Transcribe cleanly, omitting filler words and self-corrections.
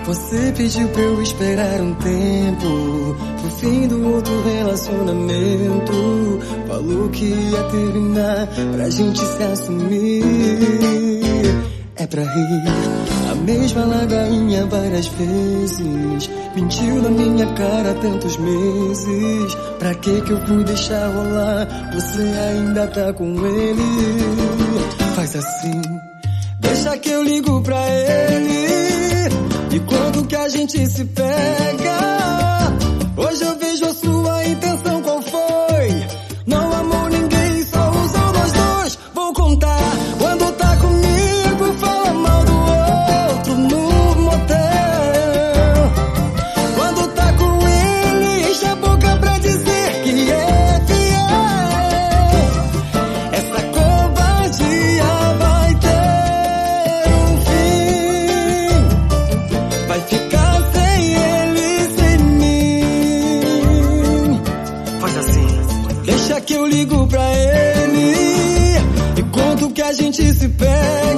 Você pediu pra eu esperar um tempo pro fim do outro relacionamento. Falou que ia terminar pra gente se assumir. É pra rir, a mesma ladainha várias vezes. Mentiu na minha cara tantos meses. Pra que eu fui deixar rolar? Você ainda tá com ele. Faz assim, deixa que eu ligo pra ele. E quando que a gente se pega? Hoje eu vejo a sua intenção, qual foi? Não amou ninguém, só usou nós dois. Vou contar, quando tá comigo fala mal do outro no motel. Quando tá com ele enche a boca pra dizer que é fiel. Essa covardia vai ter um fim. Vai ficar sem ele, sem mim. Faz assim, deixa que eu ligo pra ele e conto que a gente se perde.